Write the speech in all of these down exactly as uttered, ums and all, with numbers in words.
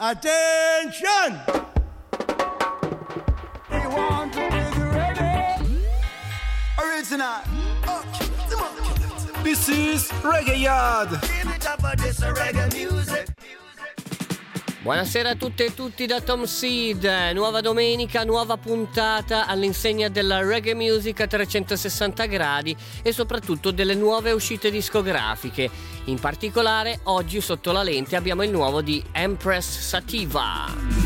Attention! We want to be reggae. Original. This is Reggae Yard. Give it up for this reggae music. Buonasera a tutte e tutti da Tom Seed, nuova domenica, nuova puntata all'insegna della reggae music a trecentosessanta gradi e soprattutto delle nuove uscite discografiche. In particolare oggi sotto la lente abbiamo il nuovo di Empress Sativa.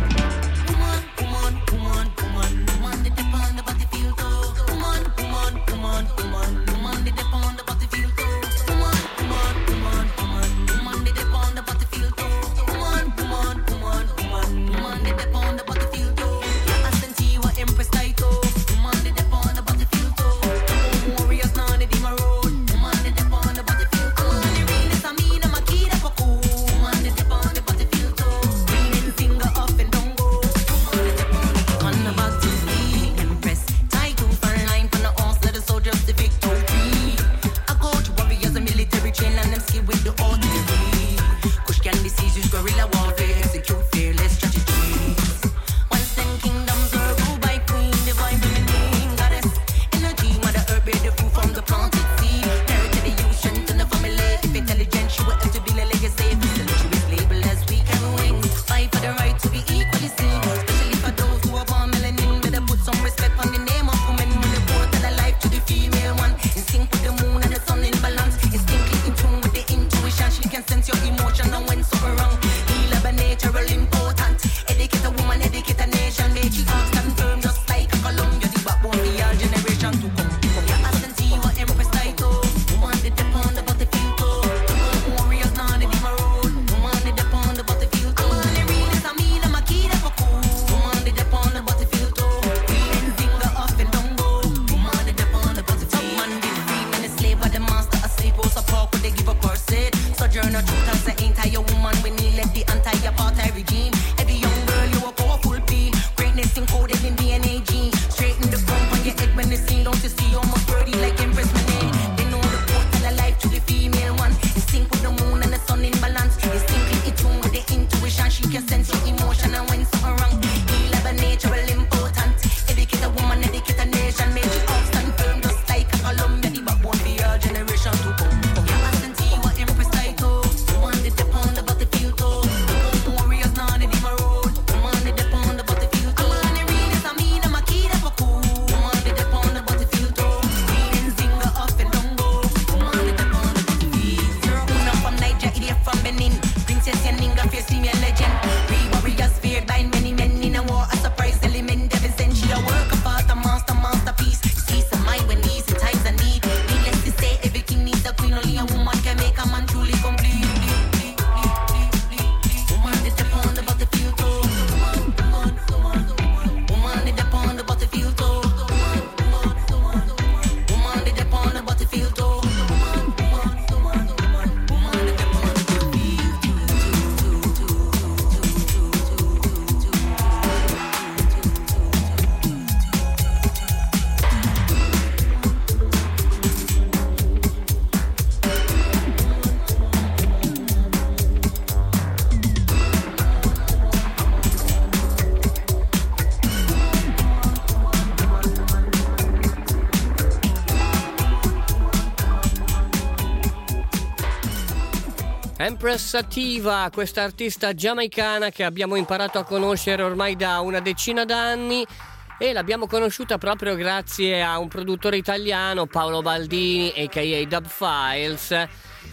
Empress Sativa, questa artista giamaicana che abbiamo imparato a conoscere ormai da una decina d'anni e l'abbiamo conosciuta proprio grazie a un produttore italiano, Paolo Baldini, aka Dub Files,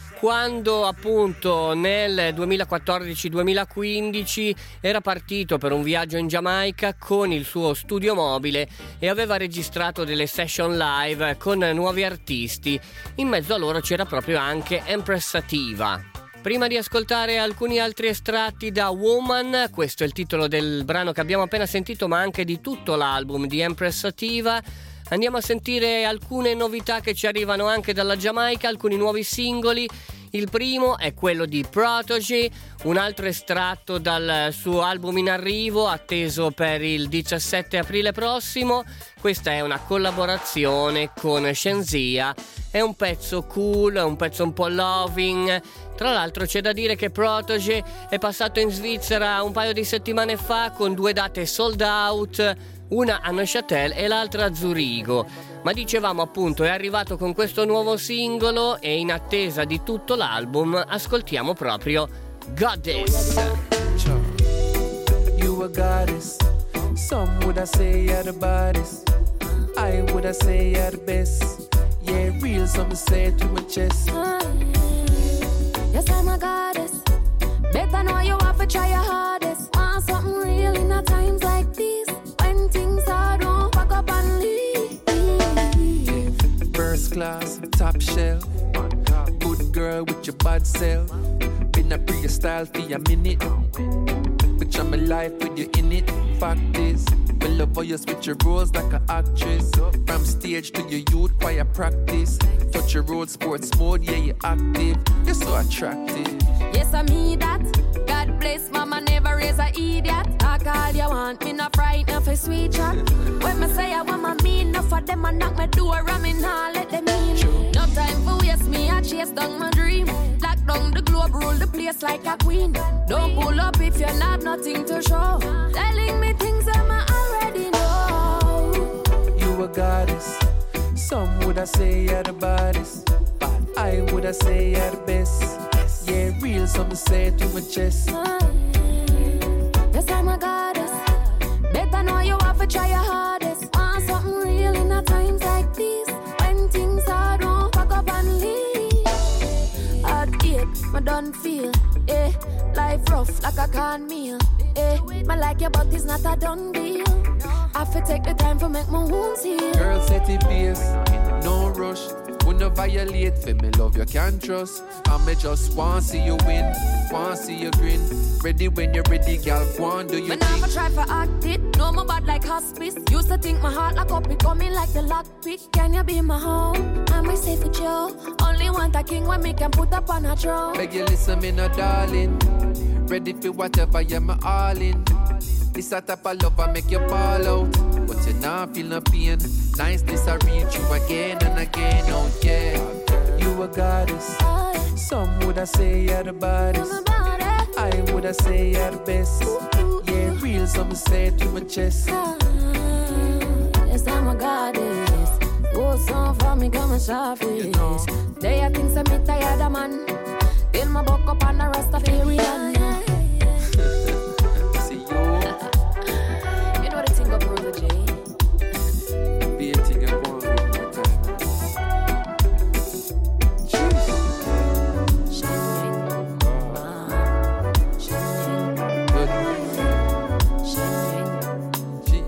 quando appunto nel duemilaquattordici duemilaquindici era partito per un viaggio in Giamaica con il suo studio mobile e aveva registrato delle session live con nuovi artisti. In mezzo a loro c'era proprio anche Empress Sativa. Prima di ascoltare alcuni altri estratti da Woman, questo è il titolo del brano che abbiamo appena sentito, ma anche di tutto l'album di Empress Sativa, andiamo a sentire alcune novità che ci arrivano anche dalla Giamaica, alcuni nuovi singoli. Il primo è quello di Prodigy, un altro estratto dal suo album in arrivo, atteso per il diciassette aprile prossimo. Questa è una collaborazione con Shenzia, è un pezzo cool, un pezzo un po' loving, Tra l'altro c'è da dire che Protégé è passato in Svizzera un paio di settimane fa con due date sold out, una a Neuchâtel e l'altra a Zurigo. Ma dicevamo appunto è arrivato con questo nuovo singolo e in attesa di tutto l'album ascoltiamo proprio Goddess. You a goddess. Some woulda say you're the baddest. I woulda say you're the best. Yeah, real, some say it to my chest. Yes, I'm a goddess. Better know you have to try your hardest. Want something real in a times like these. When things are don't pack up and leave. First class, top shelf. Good girl with your bad self. Been a pre your style for a minute. Picture my life with you in it. Fact is, me love how you switch your roles like an actress. From stage to your youth choir practice. Touch your road sports mode, yeah, you're active. You're so attractive. Yes, I mean that. God bless mama, never raise a idiot. Talk all you want, me not frightened for sweet chat. When me say I want my mean, enough of them a knock my door and me nah let them in. No time for waste, me I chase down my dream. Lock down the globe, rule the place like a queen. Don't pull up if you're not nothing to show. Telling me things I already know. You a goddess. Some woulda say you're the baddest. I woulda say you're the best. Yeah, real, some say it to my chest. Yes, I'm a goddess. Better know you have to try your hardest. Want something real in a times like these. When things are don't pack up and leave. Heartache, I don't feel. Eh, life rough like a corn meal. Eh, my like you, but it's not a done deal. I have to take the time to make my wounds heal. Girl, set it pace, no rush. Wanna violate, for me love you can't trust. I me just want see you win, want see you grin. Ready when you're ready, girl, go on, do you When think? I try for act it, no more bad like hospice. Used to think my heart lock up, it coming like the lockpick. Can you be my home? Am I safe with you? Only want a king when me can put up on a throne. Beg you listen, me no darling. Ready for whatever, yeah, me all in. This a type of love I make you fall out. But you not feel no pain. Nice this I reach you again and again, oh yeah. You a goddess. Some woulda say you're the baddest. I woulda say you're the best. Yeah, real, some say it to my chest. Yes, I'm a goddess. Go song for me, come and sharp it. You know. They are things that me tired of man. Till my buck up on the Rastafarian. See you. You know the thing of Protégé. Be a thing I want one more time. Good. Gee.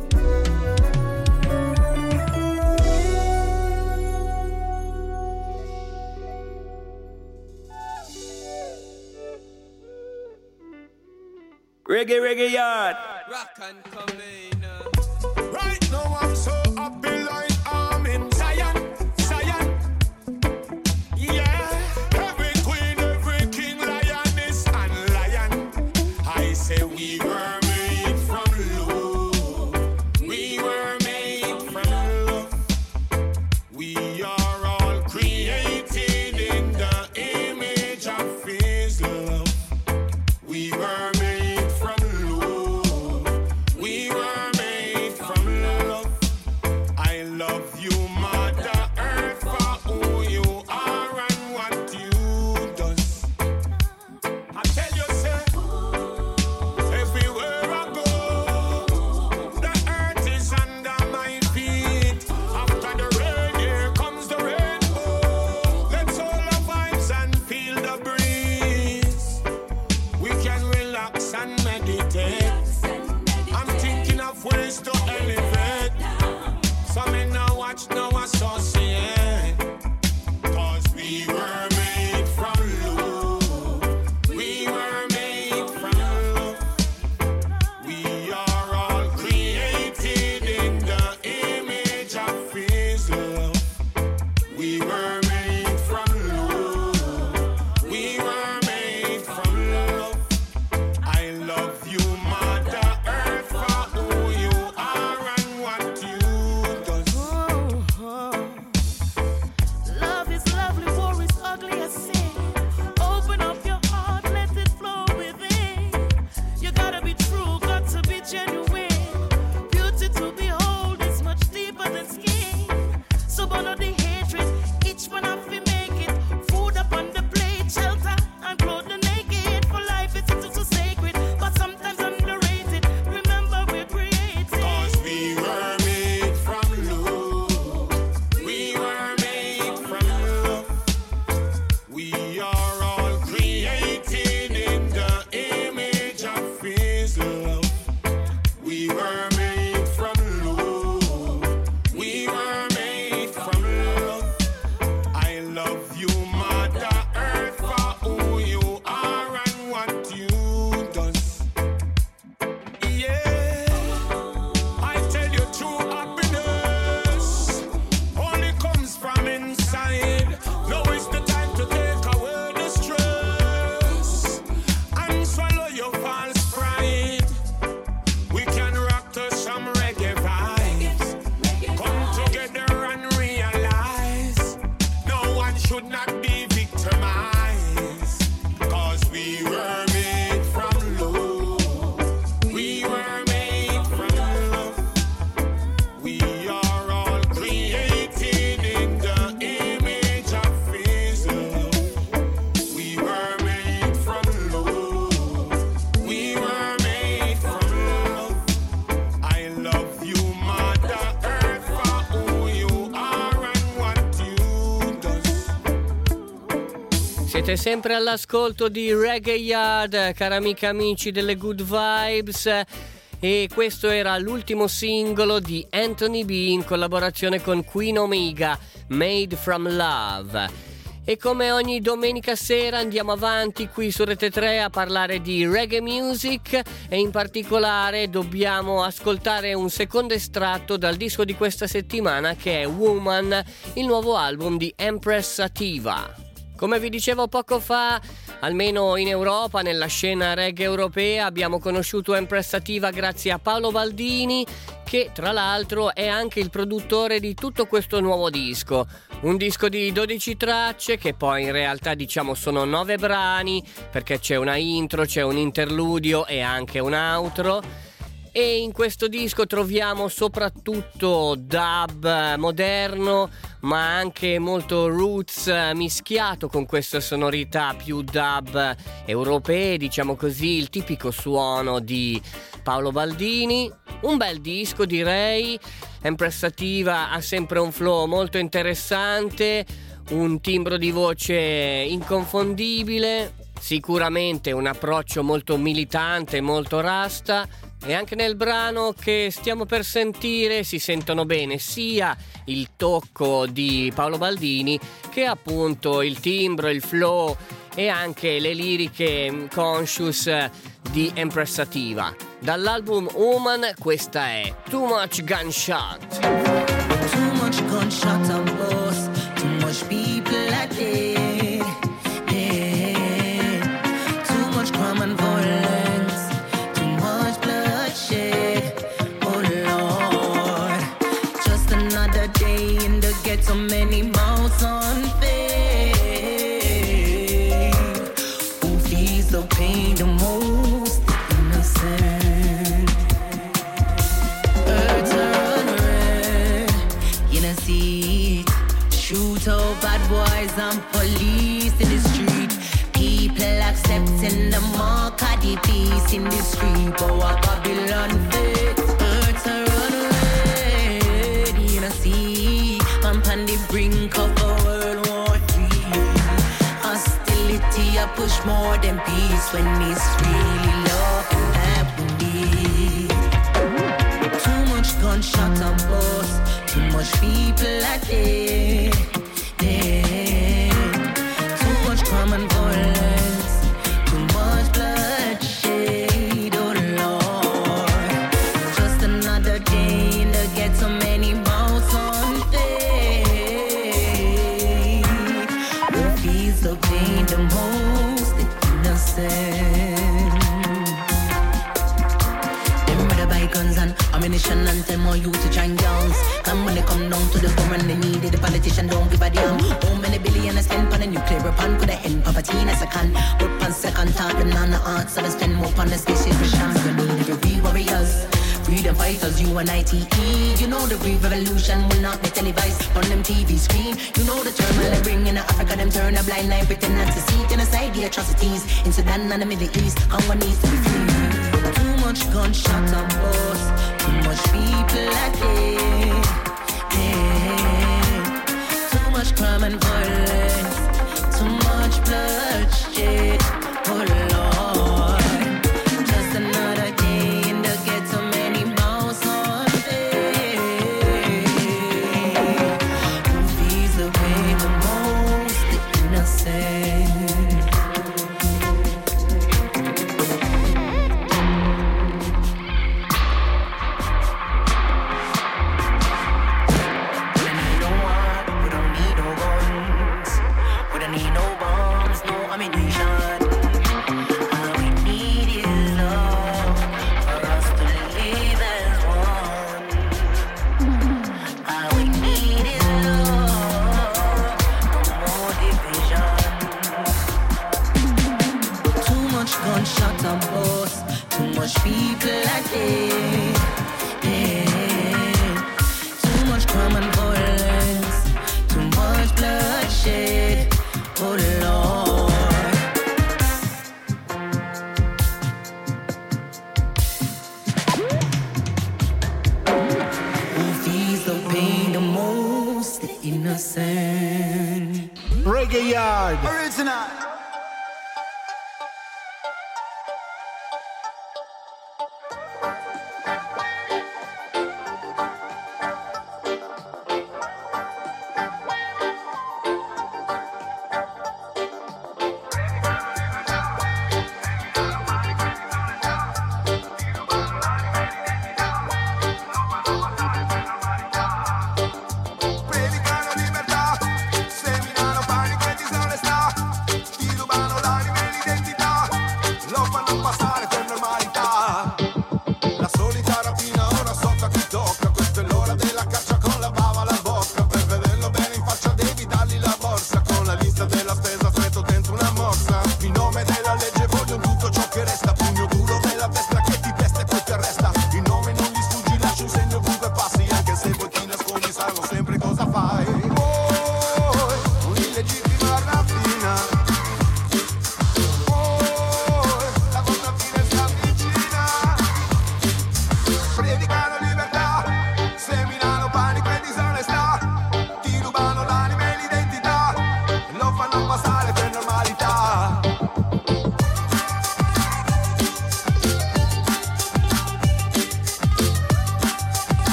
Reggae, reggae yard. Rock and come in. Right now I'm so happy like I'm in Zion, Zion. Yeah, every queen, every king, lioness and lion. I say we were made from love. We were made from love. We are all created in the image of His love. We were made from love. We were made from love. I love you, Mother Earth, for who you are and what you does. I tell you, sir, everywhere I go, the earth is under my feet. After the rain, here comes the rainbow. Let's hold our vibes and feel the breeze. We can relax and meditate. I'm thinking of ways to elevate. So me now watch, now associate. Cause we were made from love. We were made from love. We are all created in the image of His love. We were made from love. We were made from love. I love you, Mother Earth, for who you are and what you does. Siete sempre all'ascolto di Reggae Yard, cari amiche e amici delle Good Vibes, e questo era l'ultimo singolo di Anthony B in collaborazione con Queen Omega, Made from Love. E come ogni domenica sera andiamo avanti qui su Rete tre a parlare di reggae music, e in particolare dobbiamo ascoltare un secondo estratto dal disco di questa settimana, che è Woman, il nuovo album di Empress Sativa. Come vi dicevo poco fa, almeno in Europa, nella scena reggae europea, abbiamo conosciuto Empress Sativa grazie a Paolo Baldini, che tra l'altro è anche il produttore di tutto questo nuovo disco. Un disco di dodici tracce che poi in realtà diciamo sono nove brani, perché c'è una intro, c'è un interludio e anche un outro. E in questo disco troviamo soprattutto dub moderno, ma anche molto roots mischiato con queste sonorità più dub europee, diciamo così, il tipico suono di Paolo Baldini. Un bel disco, direi. Empress Sativa ha sempre un flow molto interessante, un timbro di voce inconfondibile, sicuramente un approccio molto militante, molto rasta, e anche nel brano che stiamo per sentire si sentono bene sia il tocco di Paolo Baldini che appunto il timbro, il flow e anche le liriche conscious di Empress Sativa. Dall'album Woman questa è Too Much Gunshot. Too much gunshot on boss, too much people are dead, yeah. Too much crime and violence, too much bloodshed, oh Lord. Just another day in the ghetto, many mouths unfed. Who feels the pain the most? Innocent. Shoot out bad boys and police in the street. People accepting the mark of the peace in the street. But what Babylon fake, earth a run red. You know see, I'm on the brink of a World War Three. Hostility a push more than peace when it's really love that we need. Too much gunshot and bust, too much people are dead, dead. Too much crime and violence, too much bloodshed, oh Lord. Just another day in the ghetto, many mouths unfed. Who feels the pain the most? The innocent. Guns and ammunition and tell more youth to join gangs. Come when they come down to the floor and they need it, the politician don't give a damn. How many billion I spend on a nuclear weapon? Could I end poverty in a second? Put on second thought, them on the arts, so I spend more on the spaceship for chance. We need every free warriors, freedom fighters, U N I T E. You know the real revolution will not be televised on them T V screen. You know the turmoil they bring in Africa, them turn a blind eye, pretend not to see. Genocide, the atrocities in Sudan and the Middle East. Hunger needs to be free. Too much gunshot and bust, too much people are dead, dead. Too much crime and violence, too much bloodshed, oh Lord. Just another day in the ghetto, many mouths unfed. Who feels the pain the most? The innocent. Gunshot and bust, too much people are dead, dead. Too much crime and violence, too much bloodshed, oh Lord. Who feels the pain the most? The innocent. Reggae Yard. Original.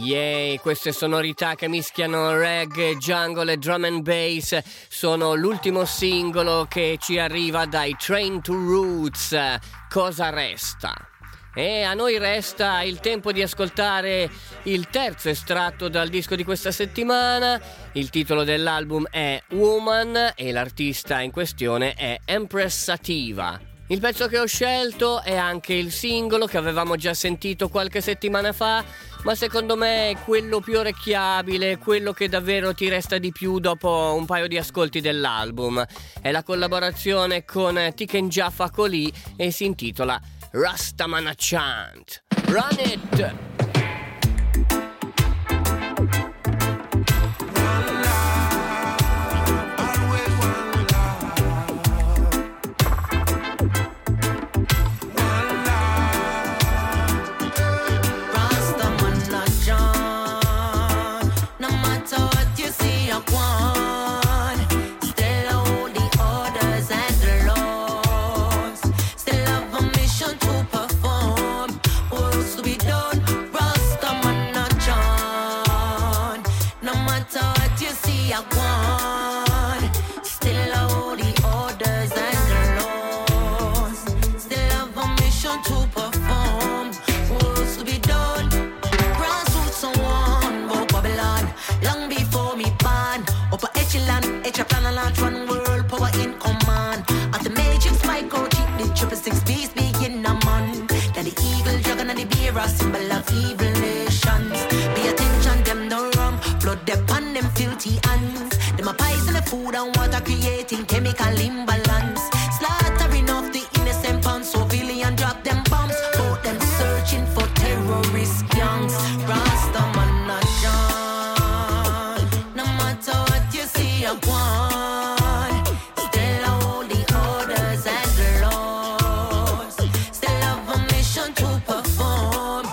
Yeah, queste sonorità che mischiano reggae, jungle e drum and bass sono l'ultimo singolo che ci arriva dai Train to Roots. Cosa resta? E a noi resta il tempo di ascoltare il terzo estratto dal disco di questa settimana. Il titolo dell'album è Woman e l'artista in questione è Empress Sativa. Il pezzo che ho scelto è anche il singolo che avevamo già sentito qualche settimana fa, ma secondo me è quello più orecchiabile, quello che davvero ti resta di più dopo un paio di ascolti dell'album. È la collaborazione con Tiken Jah Fakoly e si intitola Rastamana Chant. Run it! Symbol of evil nations. Pay attention, them no wrong. Blood upon them filthy hands. Them a poison the food and water, creating chemical imbalance. Slaughtering of the innocent pounds, civilian drop them bombs. Both them searching for terrorist gangs. Rastaman not John. No matter what you see, I want. Still hold the orders and the laws. Still have a mission to perform.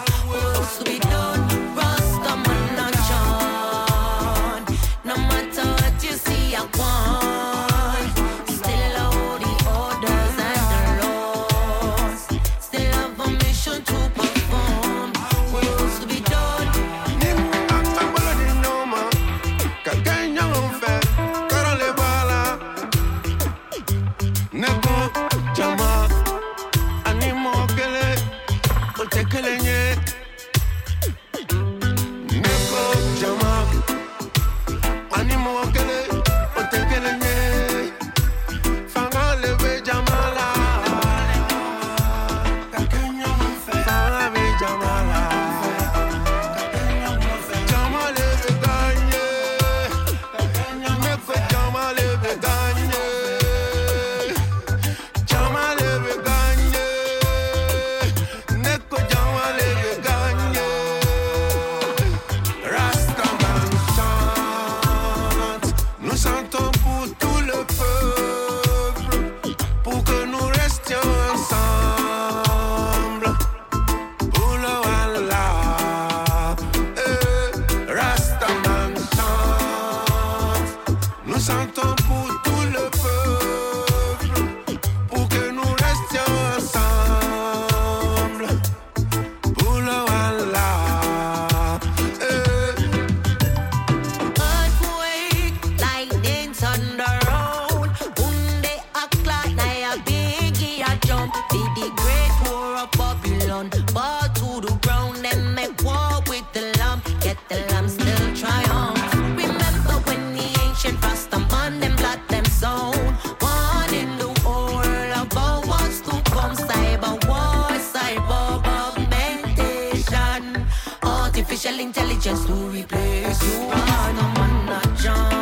Intelligence to replace you. No man not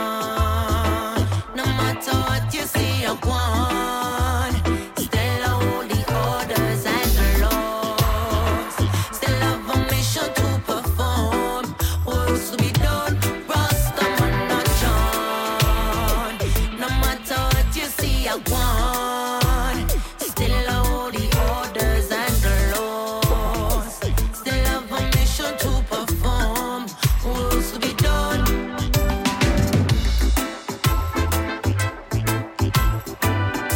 John. No matter what you see, I want. Still hold the orders and the laws. Still have a mission to perform. Works to be done. Rasta man not John. No matter what you see, I want. Still hold the orders and the laws. Still have a mission to perform. Works to be done.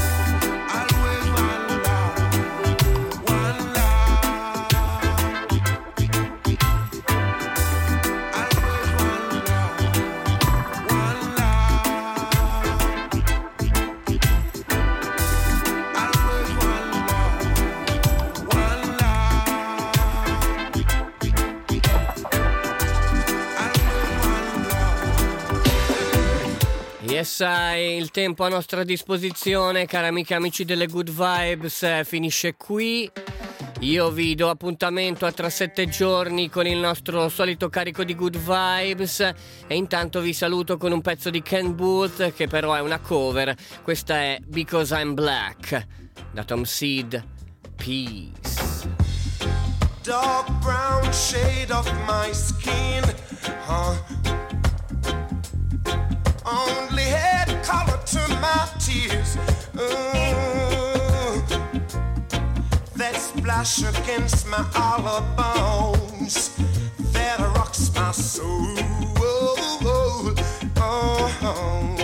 Yes, I, il tempo a nostra disposizione, cari amiche e amici delle Good Vibes, finisce qui. Io vi do appuntamento a tra sette giorni con il nostro solito carico di Good Vibes e intanto vi saluto con un pezzo di Ken Booth che però è una cover. Questa è Because I'm Black da Tom Seed. Peace. Dark brown shade of my skin, huh? Only had color to my tears. Uh, that splash against my hollow bones that rocks my soul. Oh, oh, oh.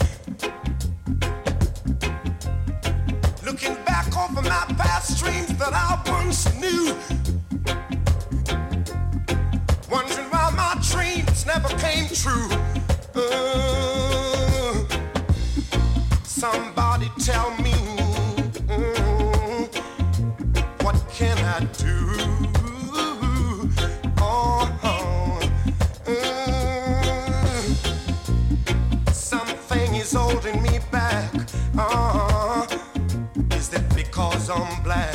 Looking back over my past dreams that I once knew, wondering why my dreams never came true. Uh, somebody tell me, uh, what can I do? Oh, uh, something is holding me back. Uh, is that because I'm black?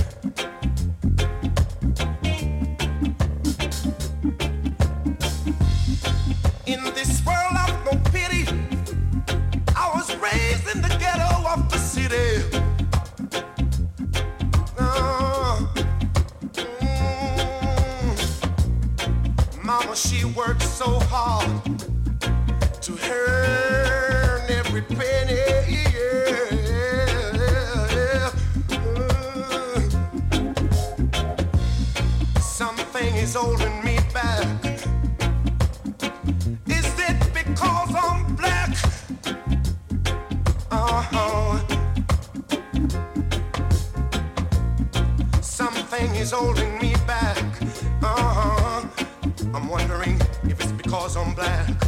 In this world of no pity, I was raised in the ghetto of the city. Uh, mm, Mama, she worked so hard to earn every penny. Yeah. Uh, something is holding me back. Because I'm black. Uh-huh. Something is holding me back. Uh-huh. I'm wondering if it's because I'm black.